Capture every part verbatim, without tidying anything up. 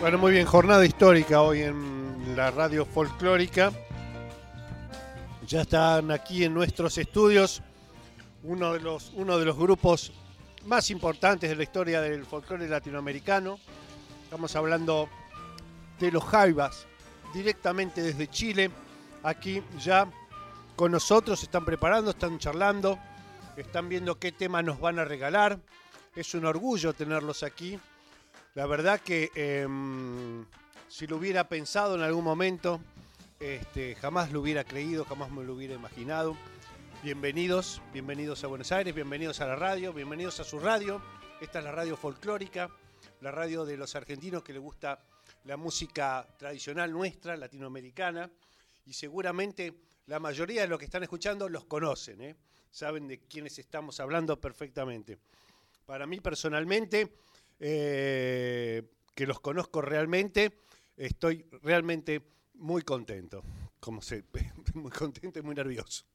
Bueno, muy bien, jornada histórica hoy en la radio folclórica. Ya están aquí en nuestros estudios uno de los, uno de los grupos más importantes de la historia del folclore latinoamericano. Estamos hablando de los Jaivas, directamente desde Chile. Aquí ya con nosotros, se están preparando, están charlando, están viendo qué temas nos van a regalar. Es un orgullo tenerlos aquí. La verdad que eh, si lo hubiera pensado en algún momento, este, jamás lo hubiera creído, jamás me lo hubiera imaginado. Bienvenidos, bienvenidos a Buenos Aires, bienvenidos a la radio, bienvenidos a su radio. Esta es la radio folclórica, la radio de los argentinos que les gusta la música tradicional nuestra, latinoamericana. Y seguramente la mayoría de los que están escuchando los conocen, ¿eh? Saben de quiénes estamos hablando perfectamente. Para mí personalmente, eh, que los conozco realmente, estoy realmente muy contento. Como se, muy contento y muy nervioso.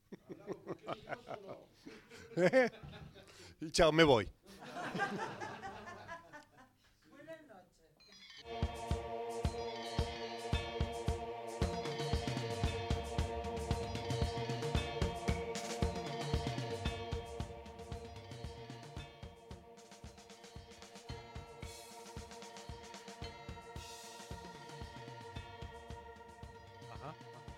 ¿Eh? Y chao, me voy. Buenas noches. Ajá.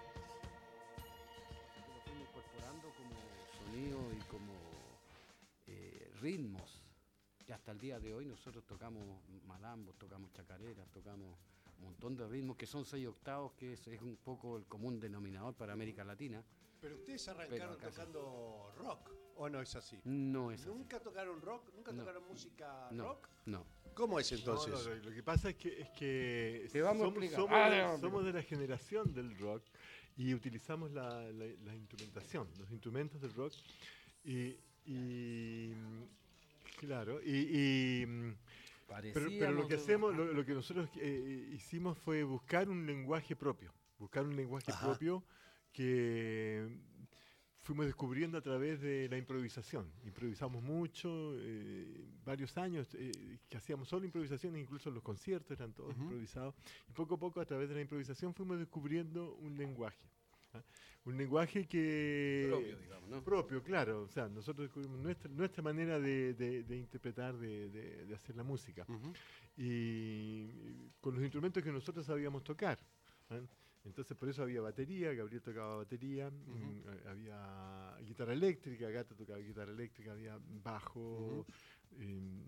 Lo fuimos incorporando como sonido y como eh, ritmos. Y hasta el día de hoy nosotros tocamos malambos, tocamos chacareras, tocamos un montón de ritmos que son seis octavos, que es, es un poco el común denominador para América Latina. Pero ustedes arrancaron Pero acá tocando rock, ¿o no es así? No es así. ¿Nunca tocaron rock? ¿Nunca No. tocaron música No, rock? no. ¿Cómo es entonces? No, no, lo, lo que pasa es que, es que Te vamos a somos, explicar. somos Ah, de, no, somos de la generación del rock y utilizamos la, la, la instrumentación, los instrumentos del rock y, y claro, y, y pero, pero lo que hacemos, lo, lo que nosotros eh, hicimos fue buscar un lenguaje propio, buscar un lenguaje Ajá. propio que fuimos descubriendo a través de la improvisación. Improvisamos mucho, eh, varios años eh, que hacíamos solo improvisaciones, incluso los conciertos eran todos Uh-huh. improvisados. Y poco a poco, a través de la improvisación, fuimos descubriendo un lenguaje. ¿ah? Un lenguaje que... Propio, digamos, ¿no? Propio, claro. O sea, nosotros descubrimos nuestra, nuestra manera de, de, de interpretar, de, de, de hacer la música. Uh-huh. Y, y con los instrumentos que nosotros sabíamos tocar. ¿ah? Entonces por eso había batería, Gabriel tocaba batería, Uh-huh. mm, había guitarra eléctrica, Gata tocaba guitarra eléctrica, había bajo, Uh-huh. eh,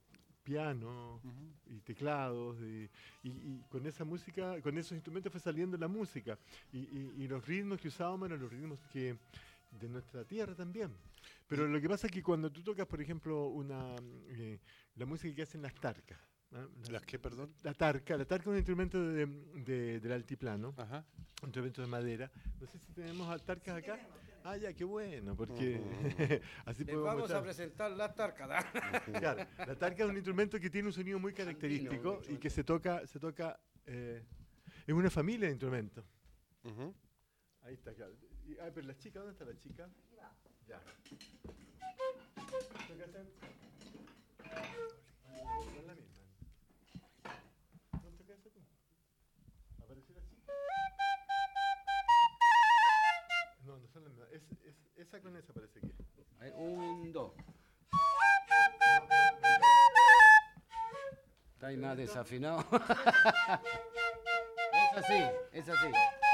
piano Uh-huh. y teclados, y, y- y con esa música, con esos instrumentos fue saliendo la música. Y, y- y los ritmos que usábamos eran los ritmos que de nuestra tierra también. Pero lo que pasa es que cuando tú tocas, por ejemplo, una eh, la música que hacen las tarcas, ¿ah? La- ¿Las qué, perdón? La tarca, la tarca es un instrumento de- de- del altiplano, Ajá. un instrumento de madera. No sé si tenemos tarcas acá. Ah, ya, qué bueno, porque Ujú. así Les podemos vamos a mostrar. presentar las tarcadas. Claro, la tarca es un instrumento que tiene un sonido muy característico Andino, un y que se toca, se toca eh, en una familia de instrumentos. Uh-huh. Ahí está, claro. Y- ah, pero la chica, ¿dónde está la chica? Ya. ¿Toca esta? No es la misma. ¿No toca esa tú? ¿Apareció la chica? No, no son las mismas. Es, es, esa con esa parece que es. A ver, un, dos. Está ahí más desafinado. Es así, es así.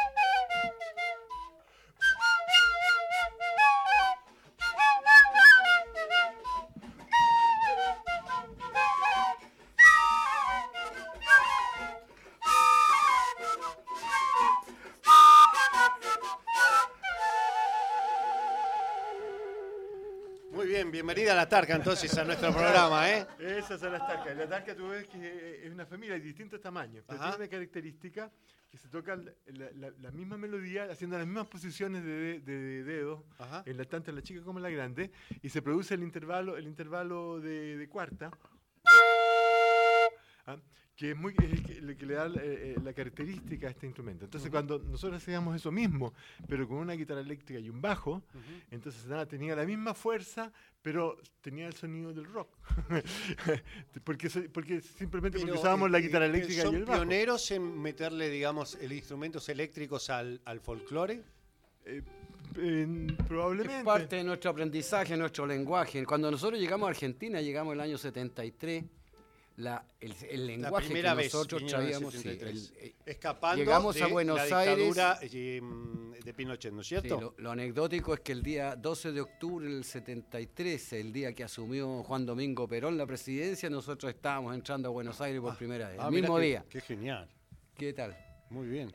Muy bien, bienvenida a la Tarca entonces a nuestro programa, ¿eh? Esas son las tarcas. La tarca tú ves que eh, es una familia de distintos tamaños, pero Ajá. tiene una característica que se toca la, la- la misma melodía haciendo las mismas posiciones de, de- de dedos, Ajá. en la, tanto en la chica como en la grande, y se produce el intervalo, el intervalo de, de cuarta, ¿ah? que es muy es que, lo que le da eh, la característica a este instrumento. Entonces, uh-huh. cuando nosotros hacíamos eso mismo, pero con una guitarra eléctrica y un bajo, uh-huh. entonces nada, tenía la misma fuerza, pero tenía el sonido del rock. porque, porque simplemente pero, porque usábamos eh, la guitarra eléctrica y el bajo. ¿Son pioneros en meterle, digamos, el instrumentos eléctricos al, al folclore? Eh, eh, probablemente. Es parte de nuestro aprendizaje, nuestro lenguaje. Cuando nosotros llegamos a Argentina, llegamos el año setenta y tres, La, el, el lenguaje que nosotros traíamos, sí, el, escapando llegamos de a Buenos la dictadura Aires, de Pinochet, ¿no es cierto? Sí, lo, lo anecdótico es que el día doce de octubre del setenta y tres, el día que asumió Juan Domingo Perón la presidencia, nosotros estábamos entrando a Buenos Aires por ah, primera vez, ah, el mismo qué, día. Qué genial. ¿Qué tal? Muy bien.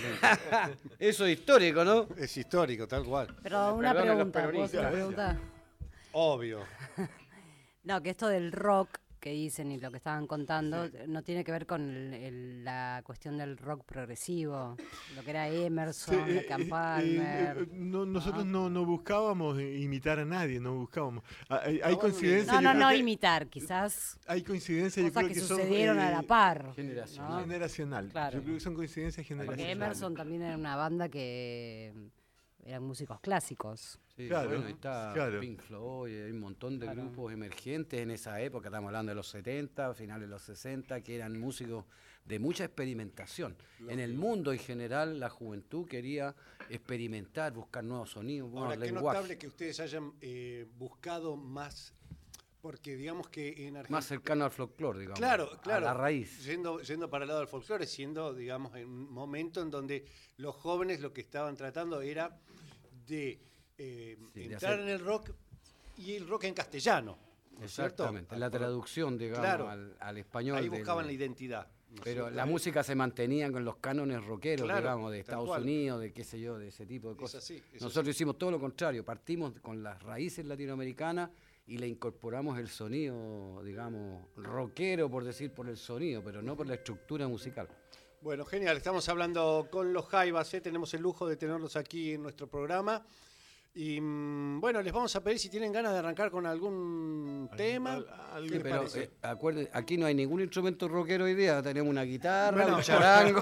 Eso es histórico, ¿no? Es histórico, tal cual. Pero una pregunta, ¿puedo hacer una pregunta? Obvio. No, que esto del rock que dicen y lo que estaban contando, sí. no tiene que ver con el, el, la cuestión del rock progresivo, lo que era Emerson, sí, Camp Palmer. Eh, eh, no, nosotros no, no buscábamos imitar a nadie, no buscábamos. Hay, hay no, coincidencias. No, no, no imitar, quizás. Hay coincidencias, yo creo que, que son. sucedieron eh, a la par. Generacional. ¿no? Generacional. Claro. Yo creo que son coincidencias generacionales. Porque Emerson también era una banda que eran músicos clásicos. Sí, claro, bueno, ahí está claro. Pink Floyd, hay un montón de claro. grupos emergentes en esa época, estamos hablando de los setenta, finales de los sesenta, que eran músicos de mucha experimentación. Claro. En el mundo en general, la juventud quería experimentar, buscar nuevos sonidos, nuevos Ahora, lenguajes. qué notable que ustedes hayan eh, buscado más, porque digamos que en Argentina... Más cercano al folclore, digamos, claro, claro, a la raíz. Yendo, yendo para el lado del folclore, siendo, digamos, en un momento en donde los jóvenes lo que estaban tratando era de... Eh, sí, entrar en el rock y el rock en castellano. Exactamente, la traducción, digamos, claro, al, al español. Ahí buscaban del, la identidad. Pero la música se mantenía con los cánones rockeros, claro, digamos, de Estados cual. Unidos, de qué sé yo, de ese tipo de cosas. Es así, es Nosotros así. hicimos todo lo contrario, partimos con las raíces latinoamericanas y le incorporamos el sonido, digamos, rockero, por decir, por el sonido, pero no por la estructura musical. Bueno, genial, estamos hablando con los Jaivas, ¿eh? Tenemos el lujo de tenerlos aquí en nuestro programa. Y bueno, les vamos a pedir si tienen ganas de arrancar con algún tema. Al, al, sí, pero eh, acuérdense, aquí no hay ningún instrumento rockero hoy día, tenemos una guitarra, bueno, un charango.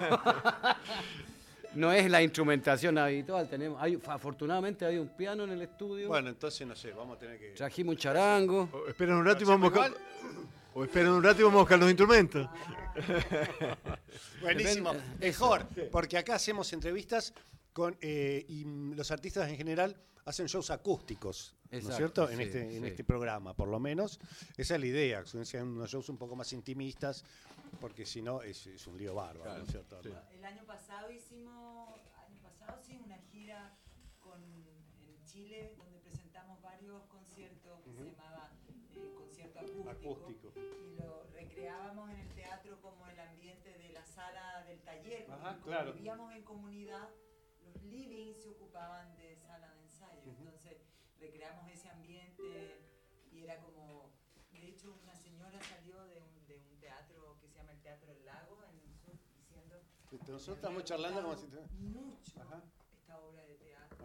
No es la instrumentación habitual, tenemos, hay, afortunadamente hay un piano en el estudio. Bueno, entonces no sé, vamos a tener que... Trajimos un charango. O, esperen un rato y vamos a buscar... O esperen un rato y vamos a buscar los instrumentos. Buenísimo, mejor, porque acá hacemos entrevistas con eh, y los artistas en general hacen shows acústicos, exacto, ¿no es cierto? En, sí, este, sí. en este programa, por lo menos. Esa es la idea, que sean unos shows un poco más intimistas, porque si no es, es un lío bárbaro, claro, ¿no es cierto? Sí. El año pasado hicimos, año pasado sí, una gira con, en Chile, donde presentamos varios conciertos, uh-huh. que se llamaba eh, concierto acústico, acústico, y lo recreábamos en el teatro como el ambiente de la sala del taller, Ajá, como claro. vivíamos en comunidad. Los livings se ocupaban de sala de ensayo, uh-huh. entonces recreamos ese ambiente y era como, de hecho una señora salió de un, de un teatro que se llama el Teatro del Lago en el sur diciendo... Nosotros estamos charlando como si... Mucho Ajá. esta obra de teatro.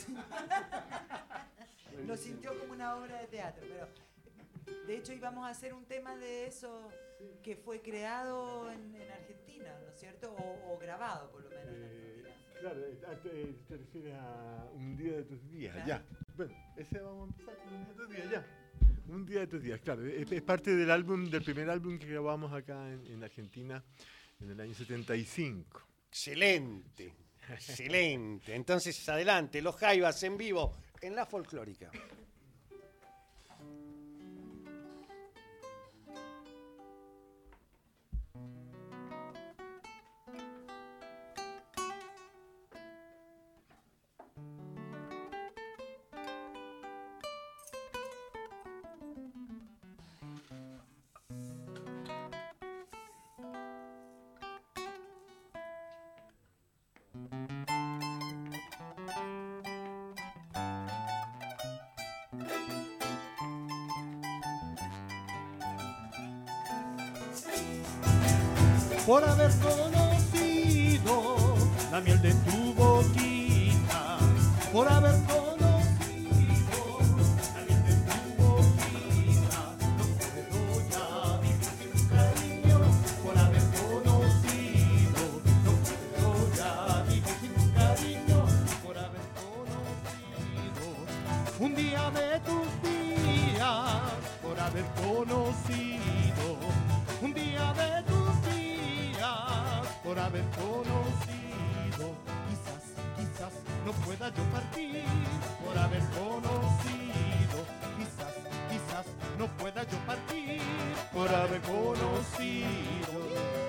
Lo sintió como una obra de teatro, pero de hecho íbamos a hacer un tema de eso que fue creado en, en Argentina, ¿no es cierto? O, o grabado por lo menos en Argentina. Claro, te, te refieres a Un día de tus días, claro. Ya. Bueno, ese vamos a empezar con Un día de tus días, ya. Un día de tus días, claro. Es, es parte del álbum, del primer álbum que grabamos acá en, en Argentina en el año setenta y cinco. Excelente, excelente. Entonces, adelante, los Jaivas en vivo en La Folclórica. Por haber conocido la miel de tu boquita, por haber conocido la miel de tu boquita, no puedo ya vivir sin tu cariño, por haber haber conocido un día de tus días, por haber conocido. Quizás, quizás no pueda yo partir, por haber conocido. Quizás, quizás no pueda yo partir, por haber conocido.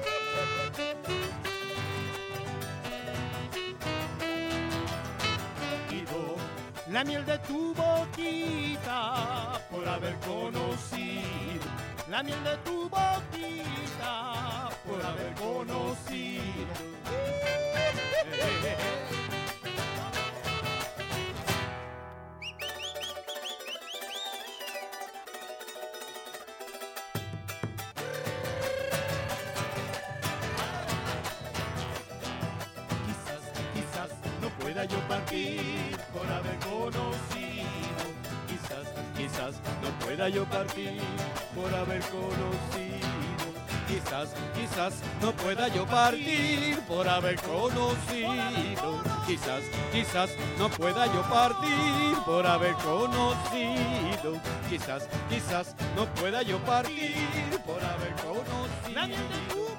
La miel de tu boquita, por haber conocido. La miel de tu boquita, por haber conocido. Quizás, quizás no pueda yo partir por haber conocido. Quizás, quizás no pueda yo partir por haber conocido. Quizás, quizás no pueda yo partir por haber conocido. Quizás, quizás no pueda yo partir por haber conocido. Quizás, quizás no pueda yo partir por haber conocido. La miel de tu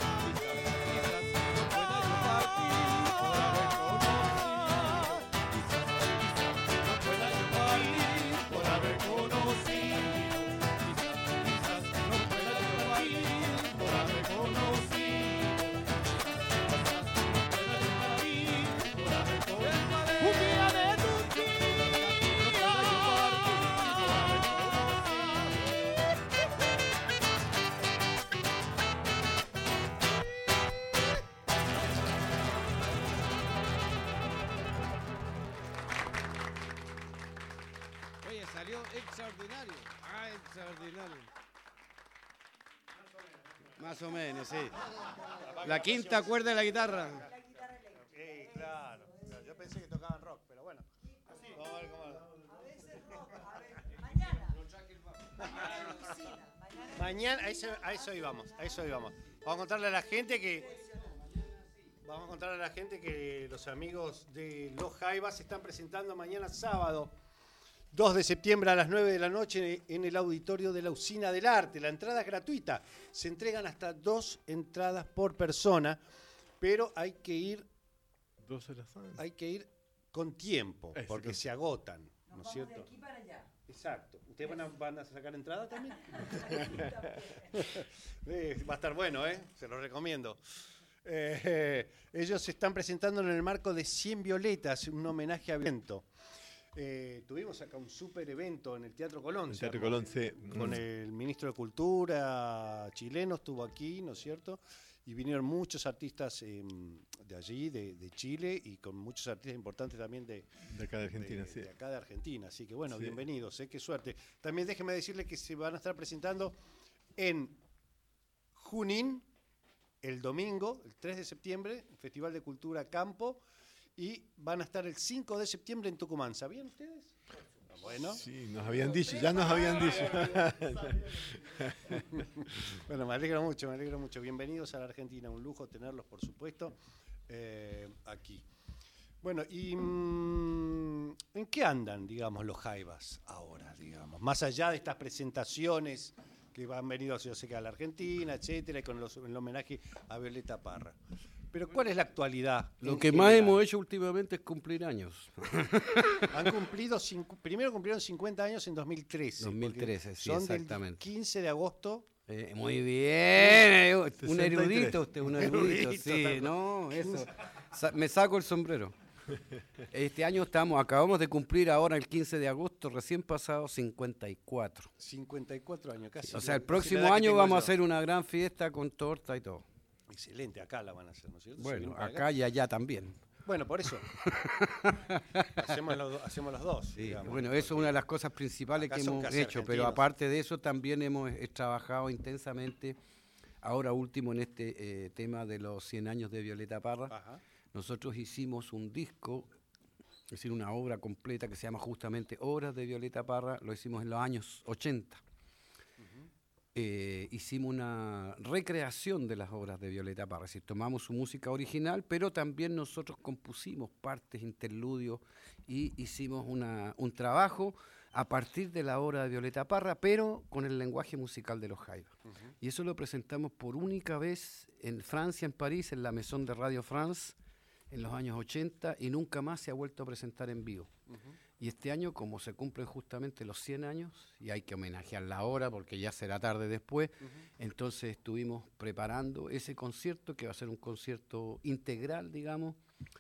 extraordinario. Ah, extraordinario. Más o menos, sí. La quinta cuerda de la guitarra. Sí, claro. Yo pensé que tocaban rock, pero bueno. Vamos a ver cómo va. A veces rock, a ver, mañana. Mañana en la oficina. Mañana, a eso, a eso íbamos, a eso íbamos. Vamos a contarle a la gente que... Vamos a contarle a la gente que los amigos de Los Jaivas se están presentando mañana sábado, dos de septiembre a las nueve de la noche en el auditorio de la Usina del Arte. La entrada es gratuita. Se entregan hasta dos entradas por persona, pero hay que ir, Dos horas antes. hay que ir con tiempo, Eso, porque con- se agotan, Nos ¿no es vamos cierto? de aquí para allá. Exacto. ¿Ustedes van a, van a sacar entrada también? Eh, va a estar bueno, ¿eh? Se lo recomiendo. Eh, eh, ellos se están presentando en el marco de cien Violetas, un homenaje a Viento. Eh, tuvimos acá un súper evento en el Teatro Colón. El se Teatro armó, Colón, sí. Con Mm. el ministro de Cultura chileno, estuvo aquí, ¿no es cierto? Y vinieron muchos artistas eh, de allí, de, de Chile, y con muchos artistas importantes también de, De acá de Argentina, de, sí. de acá de Argentina. Así que bueno, Sí. bienvenidos, ¿eh? Qué suerte. También déjenme decirles que se van a estar presentando en Junín el domingo, el tres de septiembre, Festival de Cultura Campo, y van a estar el cinco de septiembre en Tucumán. ¿Sabían ustedes? Bueno. Sí, nos habían dicho, ya nos habían dicho. Bueno, me alegro mucho, me alegro mucho. Bienvenidos a la Argentina, un lujo tenerlos, por supuesto, eh, aquí. Bueno, y mm, ¿en qué andan, digamos, los Jaivas ahora, digamos? Más allá de estas presentaciones que han venido, yo sé que a la Argentina, etcétera, y con los- el homenaje a Violeta Parra. Pero ¿cuál es la actualidad? Lo en que más general? hemos hecho últimamente es cumplir años. Han cumplido, cincu- primero cumplieron cincuenta años en dos mil trece. dos mil porque trece, sí, son del exactamente. quince de agosto. Eh, muy bien, eh, un sesenta y tres. erudito usted, un erudito, Erudito, sí, tal- no, eso. Sa- me saco el sombrero. Este año estamos, acabamos de cumplir ahora el quince de agosto, recién pasado, cincuenta y cuatro. cincuenta y cuatro años, casi. O sea, el casi la próximo edad que año tengo vamos a yo. hacer una gran fiesta con torta y todo. Excelente, acá la van a hacer, ¿no es cierto? Bueno, Vienen para acá y allá también. Bueno, por eso. hacemos, los, do- hacemos los dos. Sí, digamos, bueno, eso es porque una de las cosas principales acá que son hemos casi hecho, pero argentinos. aparte de eso también hemos eh, trabajado intensamente, ahora último en este eh, tema de los cien años de Violeta Parra. Ajá. Nosotros hicimos un disco, es decir, una obra completa que se llama justamente Obras de Violeta Parra, lo hicimos en los años ochenta. Eh, hicimos una recreación de las obras de Violeta Parra, es decir, tomamos su música original, pero también nosotros compusimos partes, interludios, y hicimos una, un trabajo a partir de la obra de Violeta Parra, pero con el lenguaje musical de los Jaivas. Uh-huh. Y eso lo presentamos por única vez en Francia, en París, en la Maison de Radio France, en los años ochenta, y nunca más se ha vuelto a presentar en vivo. Uh-huh. Y este año, como se cumplen justamente los cien años, y hay que homenajearla ahora porque ya será tarde después, uh-huh. entonces estuvimos preparando ese concierto, que va a ser un concierto integral, digamos,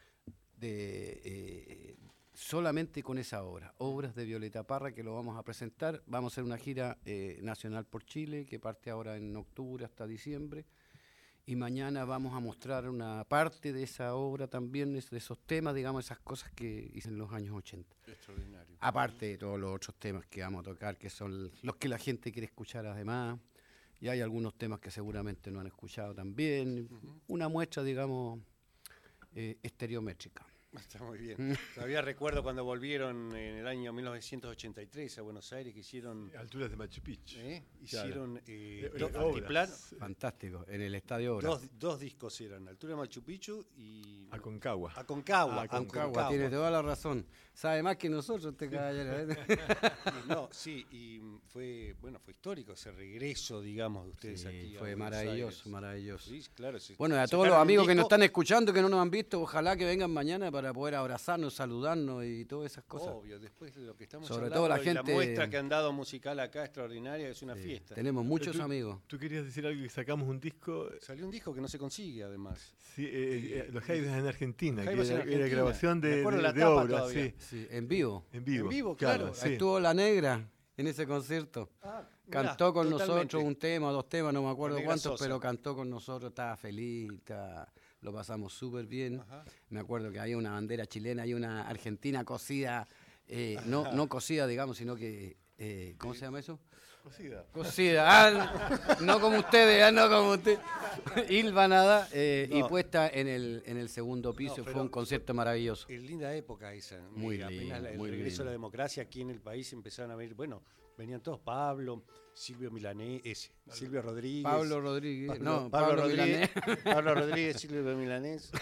de eh, solamente con esa obra, obras de Violeta Parra, que lo vamos a presentar. Vamos a hacer una gira eh, nacional por Chile, que parte ahora en octubre hasta diciembre, y mañana vamos a mostrar una parte de esa obra también, de esos temas, digamos, esas cosas que hice en los años ochenta. Extraordinario. Aparte de todos los otros temas que vamos a tocar, que son los que la gente quiere escuchar además, y hay algunos temas que seguramente no han escuchado también, uh-huh. una muestra, digamos, eh, estereométrica. Está muy bien. Todavía recuerdo cuando volvieron en el año mil novecientos ochenta y tres a Buenos Aires, que hicieron... Alturas de Machu Picchu. ¿Eh? Hicieron claro. eh, eh, dos, eh, altiplano. Fantástico, en el Estadio Obras. Dos, dos discos eran, Altura de Machu Picchu y... Aconcagua. Aconcagua. Aconcagua, Aconcagua. Tiene toda la razón. Sabe más que nosotros este caballero. No, sí, y fue, bueno, fue histórico ese regreso, digamos, de ustedes sí, aquí. Fue maravilloso, maravilloso. Sí, claro. Se, bueno, y a todos los amigos que nos están escuchando, que no nos han visto, ojalá que vengan mañana para poder abrazarnos, saludarnos y todas esas cosas. Obvio, después de lo que estamos Sobre hablando, todo la gente, la muestra que han dado musical acá extraordinaria, es una sí, fiesta. Tenemos muchos tú, amigos. Tú querías decir algo, que sacamos un disco. Salió un disco que no se consigue, además. Sí, eh, eh, los Jaivas en Argentina, que en era, Argentina. era grabación de, de, la de obras, sí. sí. En vivo. En vivo, en vivo claro. claro sí. Estuvo La Negra en ese concierto. Ah, cantó mirá, con totalmente. nosotros un tema, dos temas, no me acuerdo cuántos, Sosa. Pero cantó con nosotros, estaba feliz, estaba, lo pasamos súper bien. Ajá. Me acuerdo que había una bandera chilena y una argentina cosida, eh, no, no cosida, digamos, sino que, eh, ¿cómo se llama eso? Cocida. Cocida, ah, no como ustedes, ah, no como ustedes. Hilvanada eh, no. y puesta en el en el segundo piso, no, fue un concierto maravilloso. Es linda época esa. Muy Mira, lindo, apenas muy el regreso lindo. a la democracia aquí en el país empezaron a venir, bueno, venían todos Pablo, Silvio Milanés, ese, Silvio Rodríguez. Pablo Rodríguez, Pablo, no, Pablo, Pablo Rodríguez, Milanés. Pablo Rodríguez, Silvio Milanés.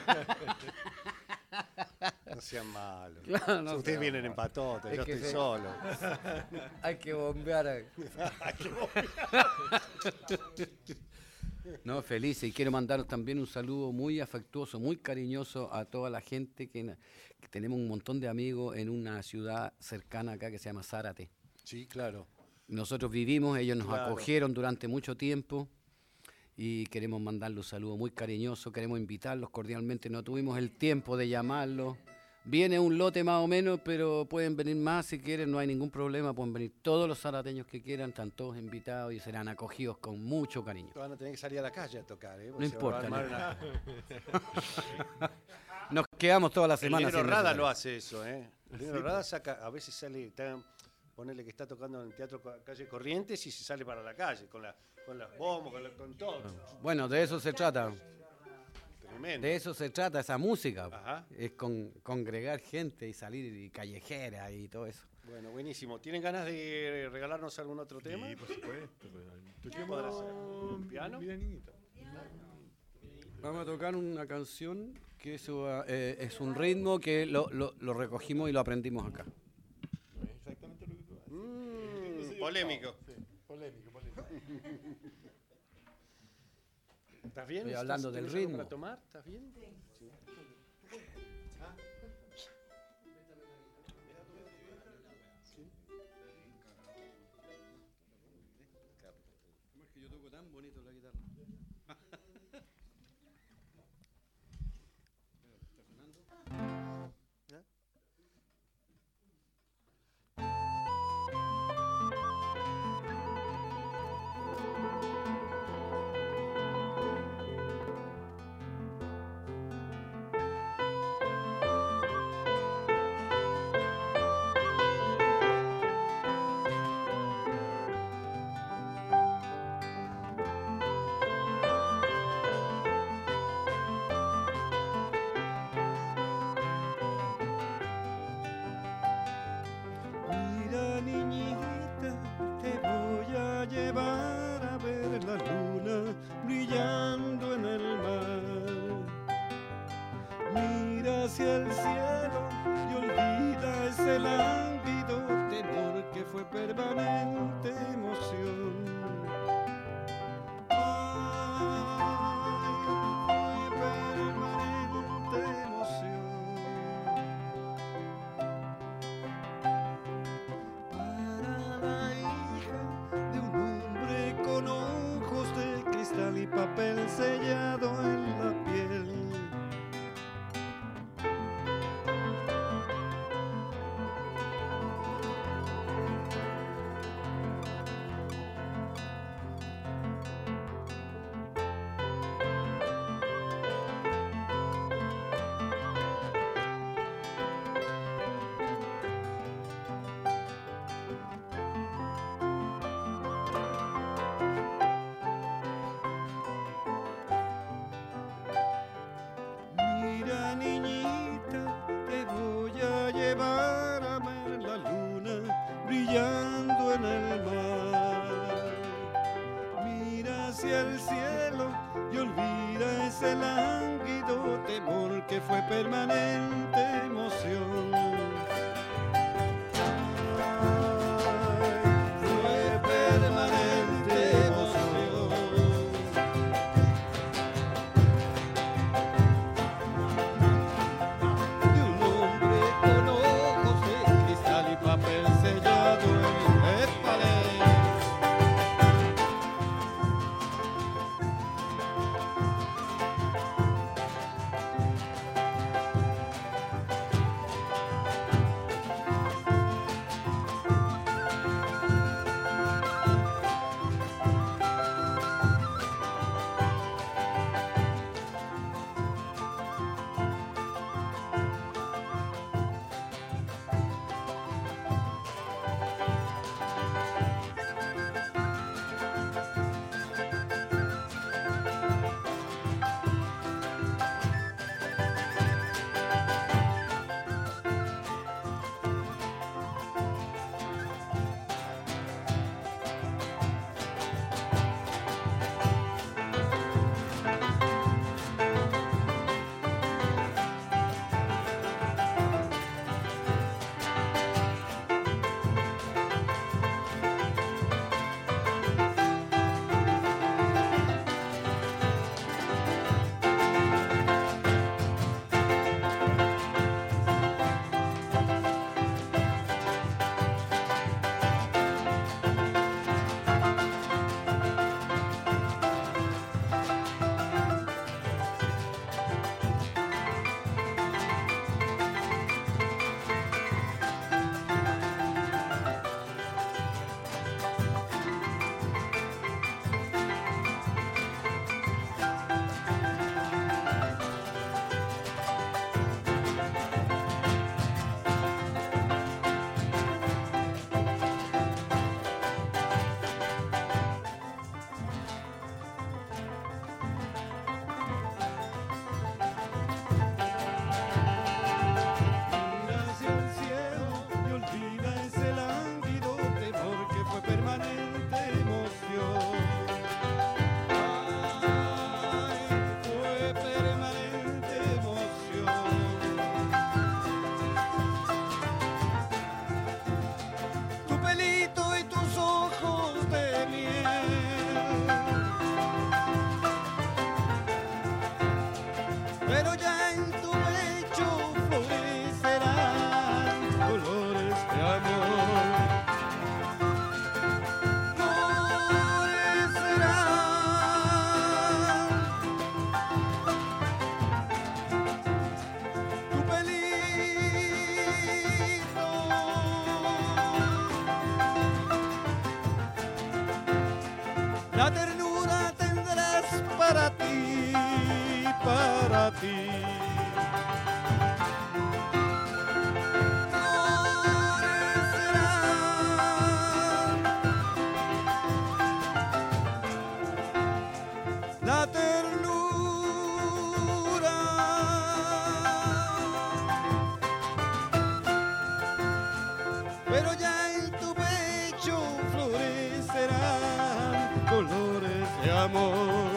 No sean malos. Claro, no Ustedes vienen en patota, yo estoy se... solo. Hay que bombear. Hay que bombear. No, feliz. Y quiero mandaros también un saludo muy afectuoso, muy cariñoso a toda la gente que, que tenemos un montón de amigos en una ciudad cercana acá que se llama Zárate. Sí, claro. Nosotros vivimos, ellos nos claro. acogieron durante mucho tiempo. Y queremos mandarles un saludo muy cariñoso, queremos invitarlos cordialmente, no tuvimos el tiempo de llamarlos. Viene un lote más o menos, pero pueden venir más si quieren, no hay ningún problema, pueden venir todos los zarateños que quieran, están todos invitados y serán acogidos con mucho cariño. Van a tener que salir a la calle a tocar, ¿eh? No importa. No. Una... Nos quedamos toda la semana. El Negro Rada lo hace eso, ¿eh? El Negro Rada saca, a veces sale, está, ponele que está tocando en el Teatro Calle Corrientes y se sale para la calle con la... Con las bombas, con, con todo. Bueno, de eso se trata. Tremendo. De eso se trata esa música. Ajá. Es con, congregar gente y salir y callejera y todo eso. Bueno, buenísimo. ¿Tienen ganas de regalarnos algún otro tema? Sí, por supuesto. ¿Qué podrá ser? ¿Un piano? Vamos a tocar una canción que es, eh, es un ritmo que lo, lo, lo recogimos y lo aprendimos acá. No es exactamente lo que tú haces. Mm, polémico. Sí, polémico, polémico. ¿Estás bien? Estoy hablando del ritmo. ¿Para tomar? ¿Estás bien? Sí. ¿Cómo es que yo toco tan bonito la guitarra? ¿Está sonando? ¿Ya? sellado en la piel. Mira, niñita, te voy a llevar a ver la luna brillando en el mar. Mira hacia el cielo y olvida ese lánguido temor que fue permanente emoción. Ay, fue permanente emoción. De un hombre con ojos de cristal y papel sellado en el palé. Mira hacia el cielo y olvida ese lánguido temor que fue permanente emoción. Ay, fue permanente emoción. Tu pelito y tus ojos de miel, pero ya en tu pecho florecerán colores de amor. Florecerán tu pelito, la ternura tendrás para ti, para ti. Florecerán la ternura, pero ya en tu pecho florecerán colores de amor.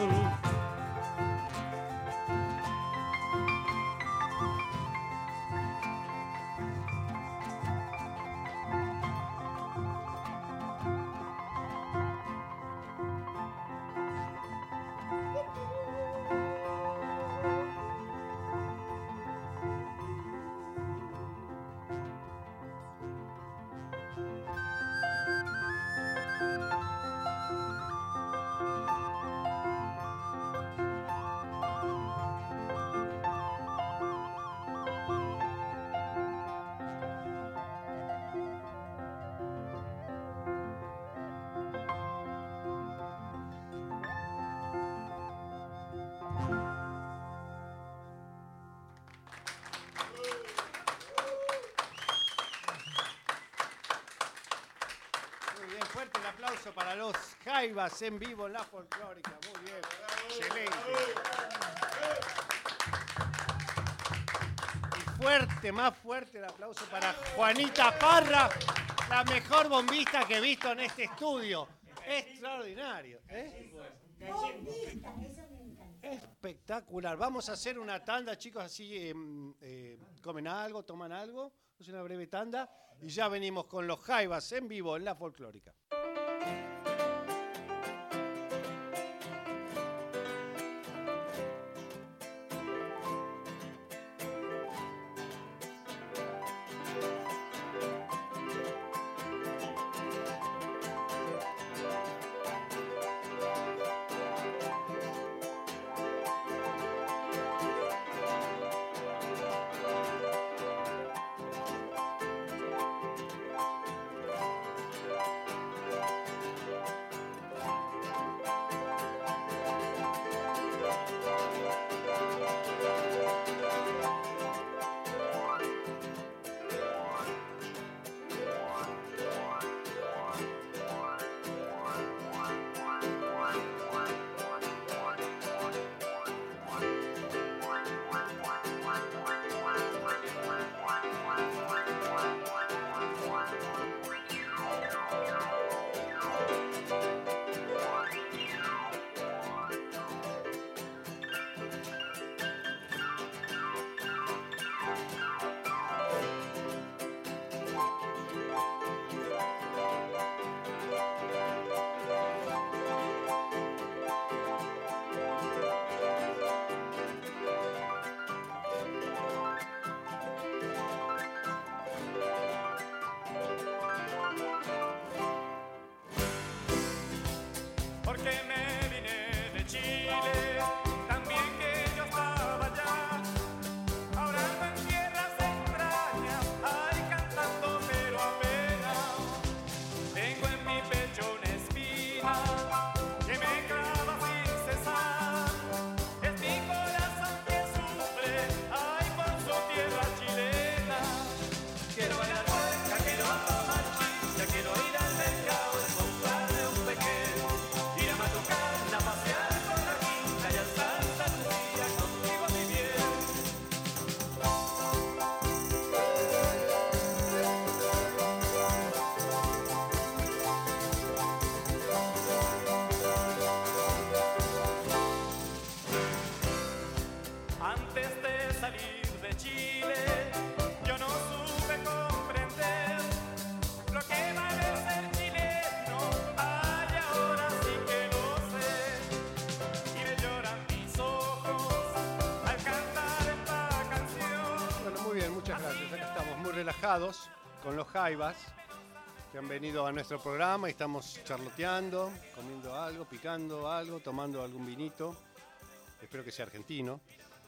Fuerte el aplauso para los Jaivas en vivo en la folclórica. Muy bien. Excelente. Y fuerte, más fuerte el aplauso para Juanita Parra, la mejor bombista que he visto en este estudio. Extraordinario. ¿eh? Espectacular. Vamos a hacer una tanda, chicos, así eh, eh, comen algo, toman algo. Es una breve tanda y ya venimos con los Jaivas en vivo en la folclórica. Relajados con los Jaivas que han venido a nuestro programa y estamos charloteando, comiendo algo, picando algo, tomando algún vinito. Espero que sea argentino.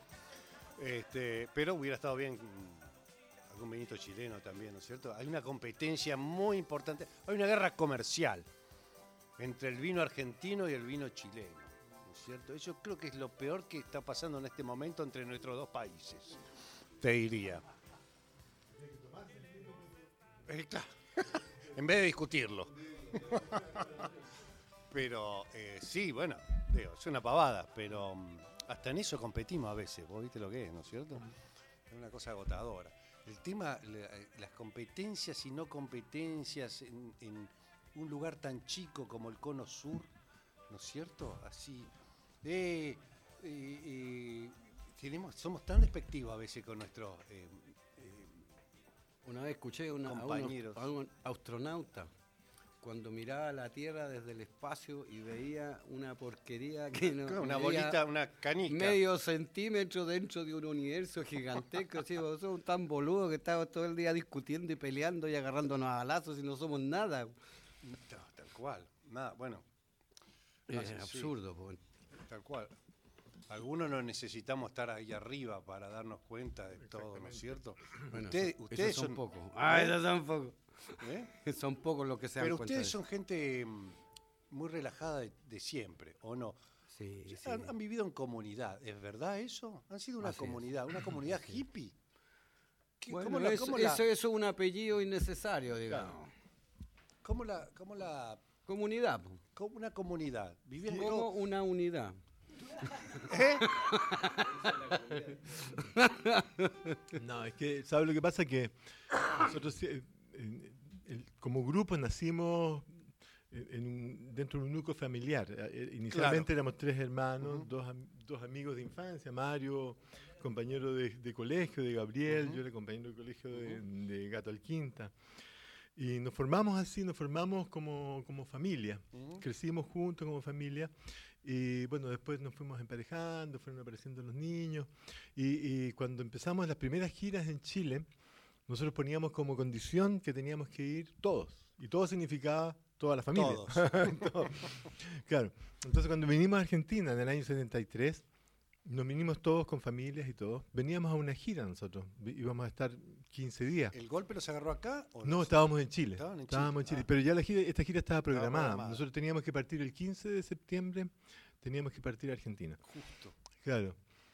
Este, pero hubiera estado bien algún vinito chileno también, ¿no es cierto? Hay una competencia muy importante, hay una guerra comercial entre el vino argentino y el vino chileno, ¿no es cierto? Eso creo que es lo peor que está pasando en este momento entre nuestros dos países, te diría. Eh, claro. En vez de discutirlo. Pero eh, sí, bueno, digo, es una pavada, pero um, hasta en eso competimos a veces, vos viste lo que es, ¿no es cierto? Es una cosa agotadora. El tema, la, las competencias y no competencias en, en un lugar tan chico como el Cono Sur, ¿no es cierto? Así, eh, eh, eh, tenemos, somos tan despectivos a veces con nuestros... Eh, Una vez escuché una, a, uno, a un astronauta cuando miraba la Tierra desde el espacio y veía una porquería que no... Claro, una bolita, una canica. Medio centímetro dentro de un universo gigantesco. Así, somos tan boludos que estamos todo el día discutiendo y peleando y agarrándonos a balazos y no somos nada. No, tal cual. Nada, bueno. Es sí, absurdo. Sí. Pues. Tal cual. Algunos no necesitamos estar ahí arriba para darnos cuenta de todo, ¿no es cierto? Bueno, Usted, eso, ustedes son, son pocos. Ah, esos son pocos. ¿Eh? Son pocos los que se dan Pero cuenta. ustedes son gente muy relajada de, de siempre, ¿o no? Sí, sí. Han, han vivido en comunidad, ¿es verdad eso? Han sido una Así comunidad, es. una comunidad Así es. hippie. ¿Qué- Bueno, ¿Cómo la, eso, cómo la- eso es un apellido innecesario, digamos. cómo la- cómo la- Comunidad, po. cómo una comunidad? Vivir como una unidad. ¿Eh? No, es que, ¿sabes lo que pasa? Que nosotros eh, en- el- como grupo nacimos en- en un- dentro de un núcleo familiar. Eh, Inicialmente Claro. éramos tres hermanos, Ujú. dos, am- dos amigos de infancia, Mario, compañero de, de colegio, de Gabriel, Ujú. yo era compañero de colegio de, de Gato Alquinta. Y nos formamos así, nos formamos como, como familia. Ujú. Crecimos juntos como familia. Y bueno, después nos fuimos emparejando, fueron apareciendo los niños. Y, y cuando empezamos las primeras giras en Chile, nosotros poníamos como condición que teníamos que ir todos. Y todo significaba toda la familia. Todos. Todo. Claro. Entonces cuando vinimos a Argentina en el año setenta y tres, nos vinimos todos con familias y todos. Veníamos a una gira nosotros. Vi- Íbamos a estar quince días. ¿El golpe los agarró acá? O No, estábamos en Chile. Estaban en Estábamos en Chile. Chile. Ah. Pero ya la gira, esta gira estaba programada. programada. Nosotros teníamos que partir el quince de septiembre, teníamos que partir a Argentina. Justo. Claro.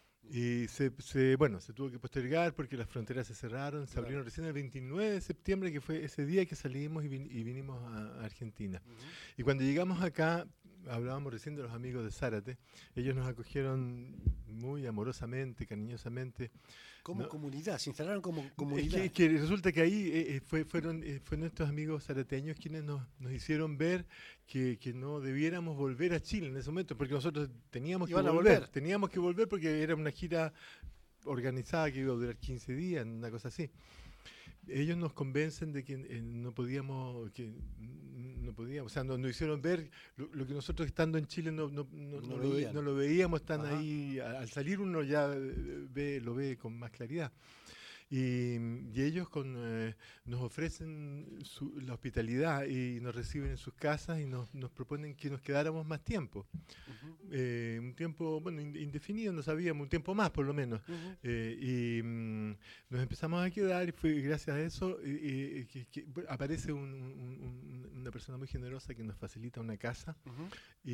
Y se, se- bueno, se tuvo que postergar porque las fronteras se cerraron. Se Claro. abrieron recién el veintinueve de septiembre, que fue ese día que salimos y, vin- y vinimos a, a Argentina. Ujú. Y cuando llegamos acá, hablábamos recién de los amigos de Zárate. Ellos nos acogieron muy amorosamente, cariñosamente. Como No. comunidad, se instalaron como Es comunidad. que, que resulta que ahí eh, eh, fue, fueron, eh, fueron nuestros amigos zarateños quienes nos, nos hicieron ver que, que no debiéramos volver a Chile en ese momento, porque nosotros teníamos que Iban a volver, volver. teníamos que volver porque era una gira organizada que iba a durar quince días, una cosa así. Ellos nos convencen de que eh, no podíamos, que mm, no podíamos, o sea, nos, nos hicieron ver lo, lo que nosotros estando en Chile no, no, no, No no lo, ve- veían. no lo veíamos, están Ajá. ahí, a- al salir uno ya eh, ve, lo ve con más claridad. Y, y ellos con, eh, nos ofrecen su- la hospitalidad y nos reciben en sus casas y nos, nos proponen que nos quedáramos más tiempo. Ujú. Eh, un tiempo, bueno, in- indefinido, no sabíamos, un tiempo más por lo menos. Ujú. Eh, y mm, nos empezamos a quedar y fue gracias a eso eh, eh, que, que, bueno, aparece un- un- un- una persona muy generosa que nos facilita una casa. Ujú.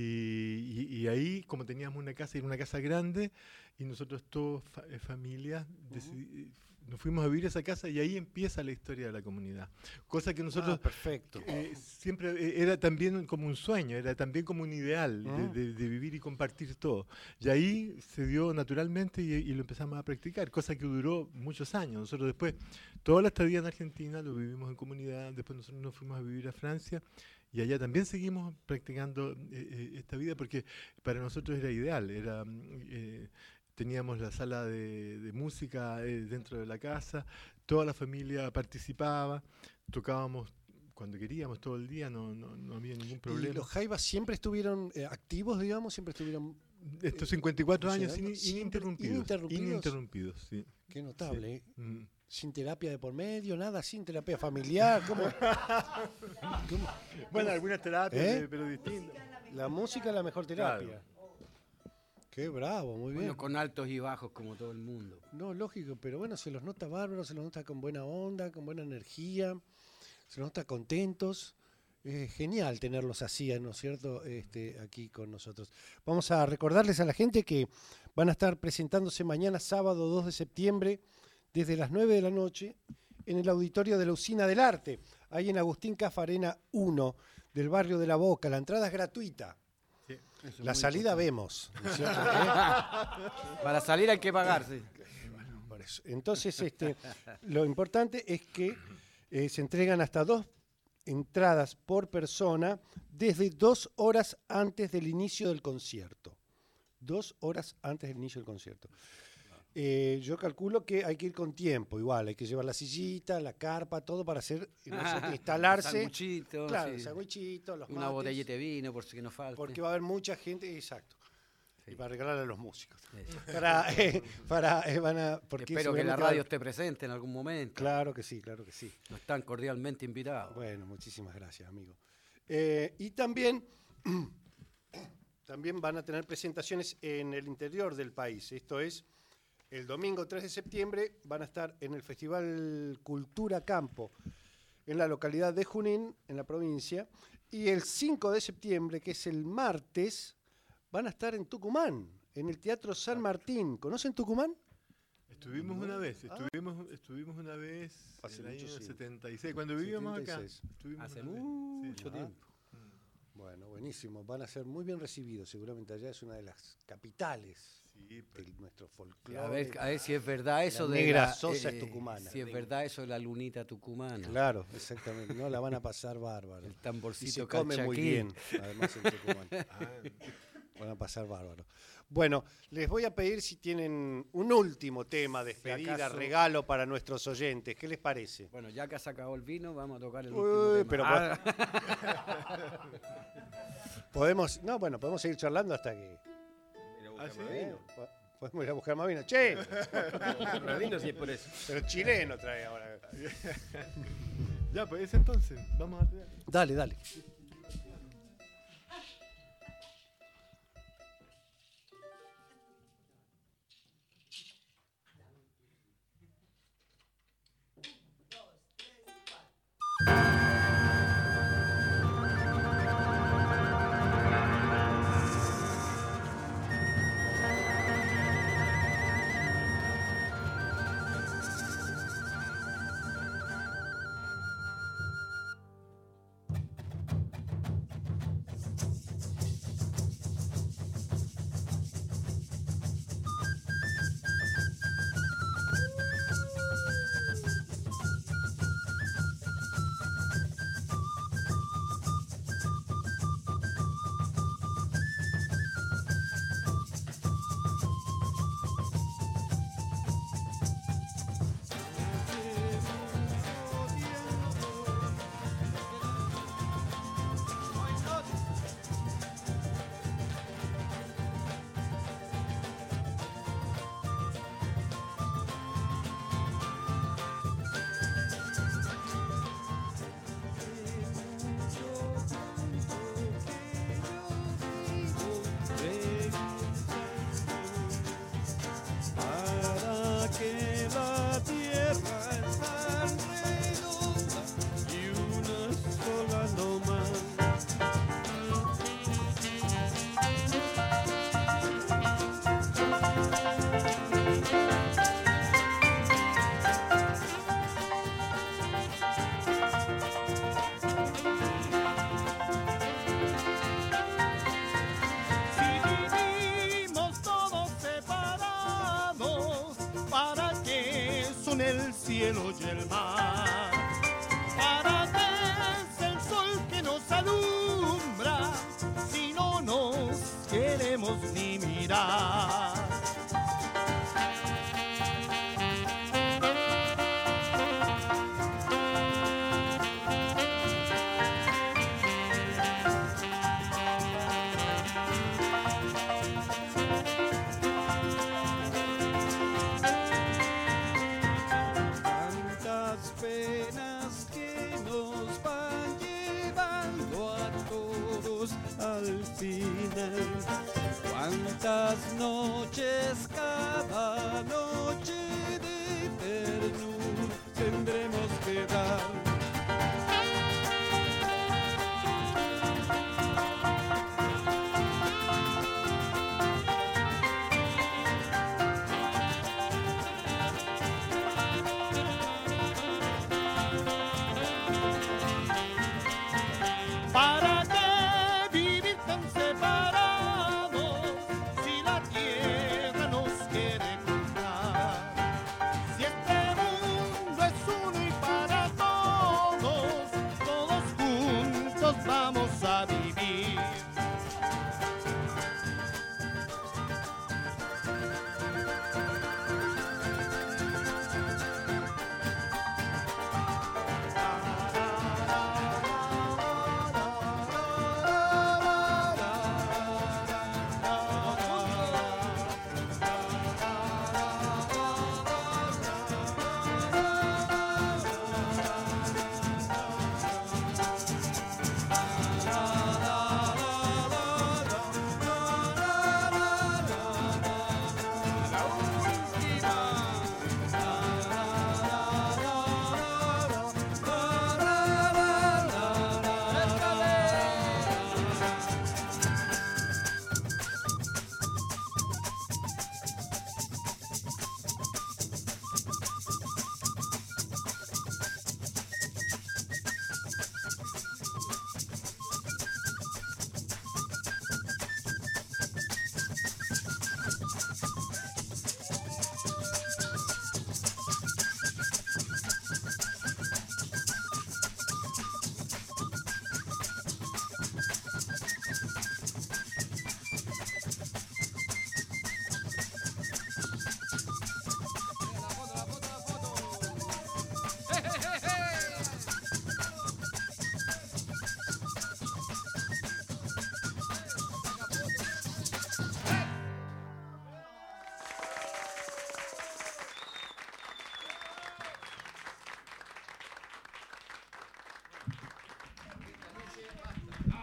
Y, y- y ahí, como teníamos una casa, era una casa grande, y nosotros todos, fa- eh, familia, decidi- nos fuimos a vivir a esa casa y ahí empieza la historia de la comunidad. Cosa que nosotros Ah, perfecto. eh, siempre eh, era también como un sueño, era también como un ideal de- Ah. de, de vivir y compartir todo. Y ahí se dio naturalmente y, y lo empezamos a practicar, cosa que duró muchos años. Nosotros después, toda la estadía en Argentina lo vivimos en comunidad, después nosotros nos fuimos a vivir a Francia y allá también seguimos practicando eh, eh, esta vida porque para nosotros era ideal, era... mm, eh, teníamos la sala de, de música eh, dentro de la casa, toda la familia participaba, tocábamos cuando queríamos todo el día, no, no, no había ningún ¿Y problema. los Jaivas siempre estuvieron eh, activos, digamos? ¿Siempre estuvieron...? Estos cincuenta y cuatro años sin- funcionando, siempre ininterrumpidos. ininterrumpidos. Ininterrumpidos, sí. Qué notable, ¿eh? Mm. Sin terapia de por medio, nada, sin terapia familiar. ¿Cómo? ¿Cómo? Bueno, algunas terapias, ¿Eh? eh, pero distintas. La música es la mejor terapia. Qué bravo, muy bien. Bueno, con altos y bajos como todo el mundo. No, lógico, pero bueno, se los nota bárbaros, se los nota con buena onda, con buena energía, se los nota contentos. Es genial tenerlos así, ¿no es cierto?, este, aquí con nosotros. Vamos a recordarles a la gente que van a estar presentándose mañana, sábado dos de septiembre, desde las nueve de la noche, en el auditorio de la Usina del Arte, ahí en Agustín Cafarena uno, del barrio de La Boca. La entrada es gratuita. Eso es La muy salida importante. vemos, ¿no es cierto? ¿Eh? Para salir hay que pagar, sí. Por eso. Entonces, este, lo importante es que eh, se entregan hasta dos entradas por persona desde dos horas antes del inicio del concierto. Dos horas antes del inicio del concierto. Eh, yo calculo que hay que ir con tiempo, igual, hay que llevar la sillita, la carpa, todo para hacer, no sé, instalarse. Sanguchito, Claro, sí. el sandwichito, los Una mates, botellita de vino, por si que no falte. porque va a haber mucha gente, exacto. Sí. Y para regalarle a los músicos. Sí. Para, eh, para, eh, van a, porque Espero que la seguramente va- radio esté presente en algún momento. Claro que sí, claro que sí. No están cordialmente invitados. Bueno, muchísimas gracias, amigo. Eh, y también, también van a tener presentaciones en el interior del país. Esto es, el domingo tres de septiembre van a estar en el Festival Cultura Campo, en la localidad de Junín, en la provincia. Y el cinco de septiembre, que es el martes, van a estar en Tucumán, en el Teatro San Martín. ¿Conocen Tucumán? Estuvimos una vez, estuvimos, ah. estuvimos una vez hace en el año sí. setenta y seis, cuando vivíamos acá. Hace mucho sí. tiempo. Ah. Bueno, buenísimo. Van a ser muy bien recibidos. Seguramente allá es una de las capitales sí, pero... de nuestro folclore. A ver, a ver si es verdad eso la de negra la Sosa eh, es tucumana. Si es verdad eso de la lunita tucumana. Claro, exactamente. No la van a pasar bárbaro. El tamborcito y se come calchaquí. muy bien, además en Tucumán. Van a pasar bárbaro. Bueno, les voy a pedir si tienen un último tema, despedida, ¿acaso? regalo para nuestros oyentes. ¿Qué les parece? Bueno, ya que se acabó el vino, vamos a tocar el Uy, último tema. pero Ah. podemos, no, bueno, podemos seguir charlando hasta que. ¿Ah, sí? ¿Eh? Podemos ir a buscar más vino. Che, Más vino sí es por eso. pero chileno trae ahora. Ya, pues ese entonces, vamos a ver. Dale, dale. El cielo y el mar, para qué es el sol que nos alumbra si no nos queremos ni mirar. Cuántas noches, cada noche de ternura tendremos que dar. ¿Para qué vivir tan separados si la tierra nos quiere contar?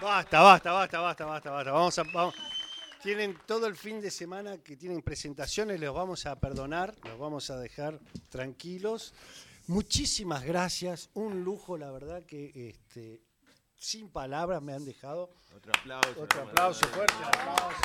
Basta, basta, basta, basta, basta, basta. Vamos a, vamos. Tienen todo el fin de semana que tienen presentaciones, los vamos a perdonar, los vamos a dejar tranquilos. Muchísimas gracias, un lujo, la verdad que este, sin palabras me han dejado. Otro aplauso. Otro aplauso, fuerte aplauso.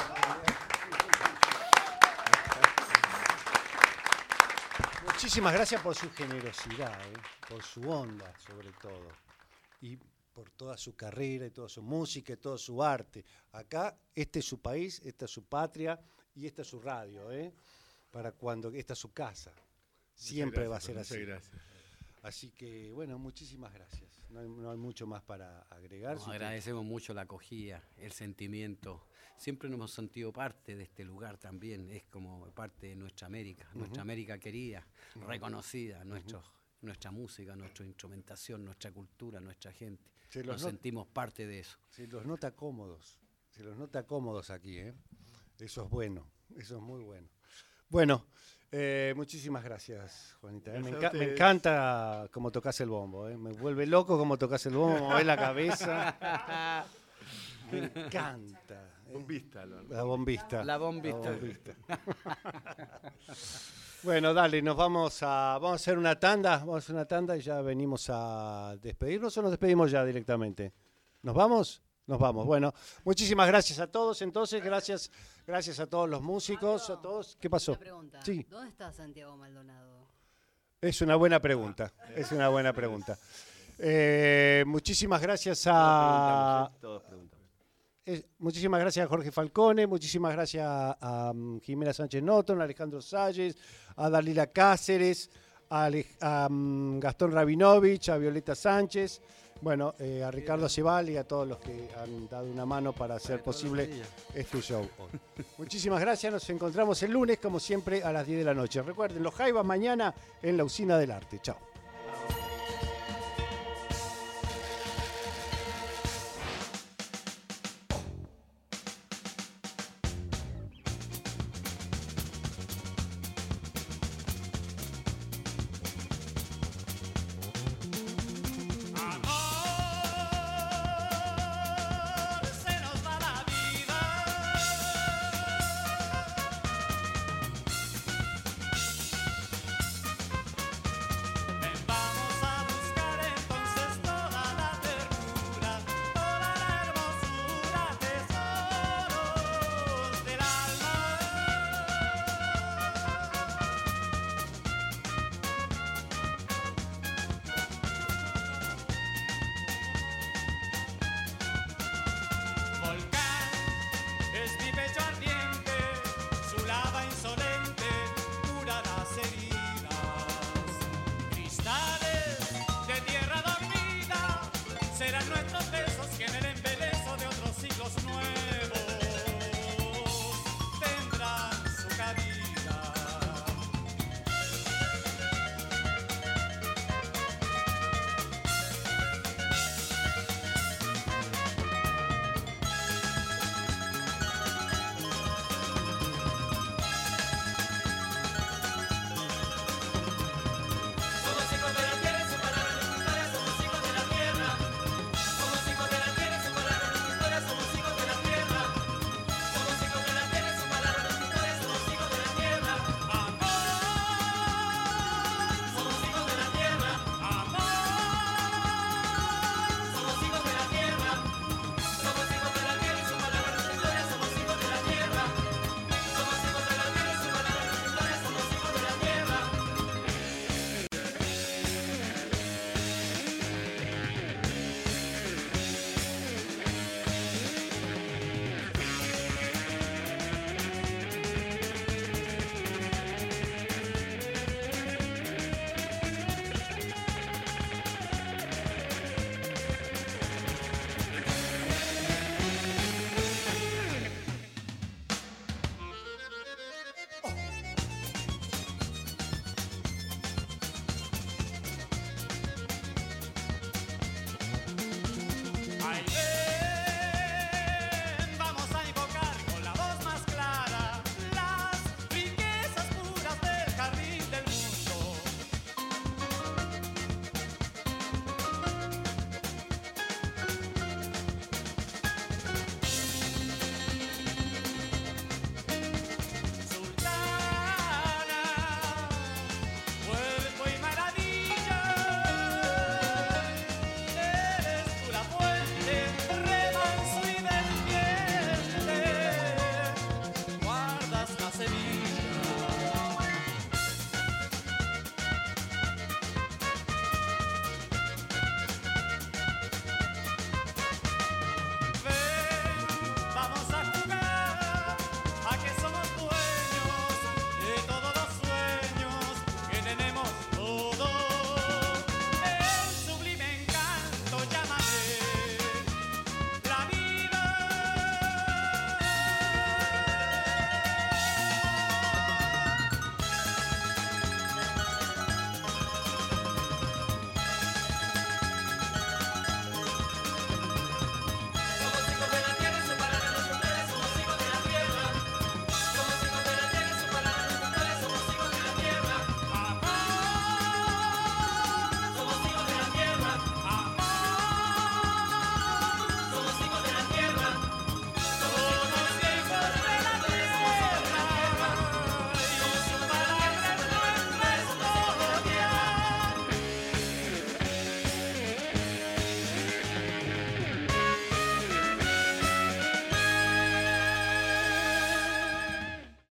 Muchísimas gracias por su generosidad, ¿eh? Por su onda, sobre todo. Y por toda su carrera, y toda su música, y todo su arte. Acá, este es su país, esta es su patria, y esta es su radio, ¿eh? Para cuando, esta es su casa. Siempre gracias, va a ser muchas así. Gracias. Así que, bueno, muchísimas gracias. No hay, no hay mucho más para agregar. Nos agradecemos mucho la acogida, el sentimiento. Siempre nos hemos sentido parte de este lugar también. Es como parte de nuestra América, uh-huh. nuestra América querida, uh-huh. reconocida, nuestros, uh-huh. nuestra música, nuestra instrumentación, nuestra cultura, nuestra gente. Nos not- sentimos parte de eso. Se los nota cómodos, se los nota cómodos aquí, ¿eh? Eso es bueno, eso es muy bueno. Bueno, eh, muchísimas gracias, Juanita. ¿eh? Me, enca- me encanta cómo tocas el bombo, ¿eh? Me vuelve loco cómo tocas el bombo, movés la cabeza. Me encanta. ¿eh? Bombista, ¿no? La bombista. La bombista. La bombista. Bueno, dale, nos vamos a, vamos a hacer una tanda, vamos a hacer una tanda y ya venimos a despedirnos o nos despedimos ya directamente. ¿Nos vamos? Nos vamos. Bueno, muchísimas gracias a todos entonces, gracias, gracias a todos los músicos, a todos. ¿Qué pasó? Una pregunta. Sí. ¿Dónde está Santiago Maldonado? Es una buena pregunta, es una buena pregunta. Eh, muchísimas gracias a... Todos preguntamos. Eh, muchísimas gracias a Jorge Falcone, muchísimas gracias a, a um, Jimena Sánchez Noton, a Alejandro Salles, a Dalila Cáceres, a, Ale, a um, Gastón Rabinovich, a Violeta Sánchez, bueno, eh, a Ricardo Ceval y a todos los que han dado una mano para hacer posible este show hoy. Muchísimas gracias, nos encontramos el lunes como siempre a las diez de la noche. Recuerden, los Jaivas mañana en la Usina del Arte. Chao.